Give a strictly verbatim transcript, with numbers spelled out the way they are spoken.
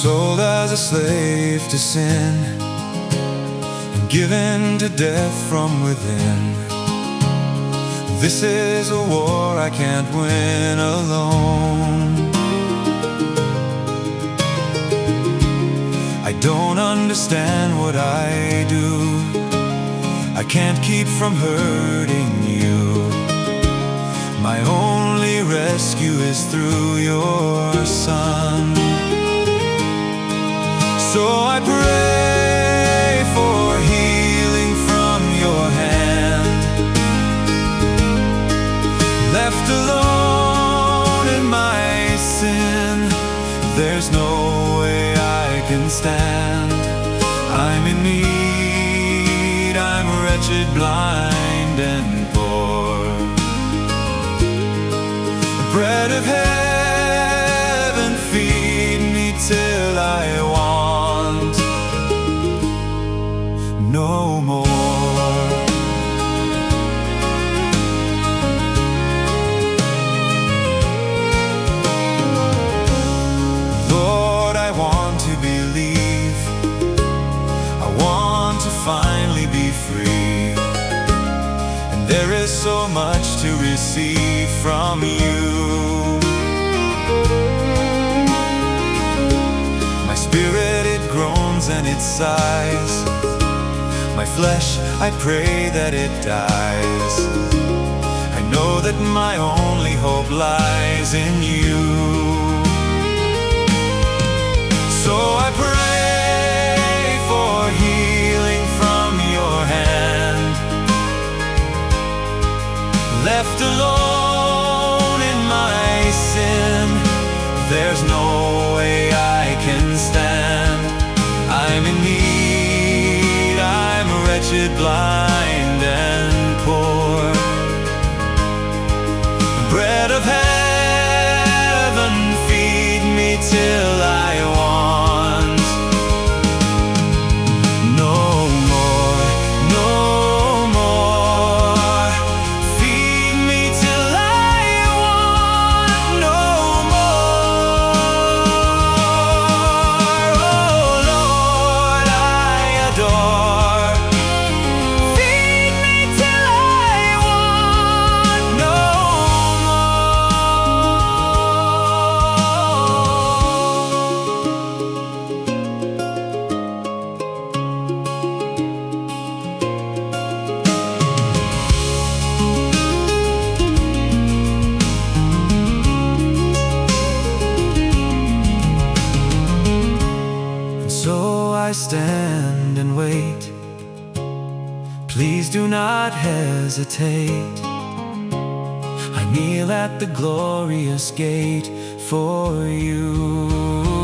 sold as a slave to sin, and given to death from within. This is a war I can't win alone. I don't understand what I do. I can't keep from hurting you. My only rescue is through your Son. So I pray for healing from your hand. Left alone in my sin, there's no way I can stand. I'm in need, I'm wretched, blind and poor. Bread of heaven, feed me till I want no more. Lord, I want to believe. I want to finally be free. And there is so much to receive from you. My spirit, it groans and it sighs. My flesh, I pray that it dies. I know that my only hope lies in you. So I pray for healing from your hand. Left alone in my sin, there's no way I can stand. I'm in need, I'm wretched, blind and poor. Bread of heaven, feed me till I want no more, no more. Feed me till I want no more. Oh Lord, I adore. Feed me till I want no So I stand and wait. Please do not hesitate. I kneel at the glorious gate for you.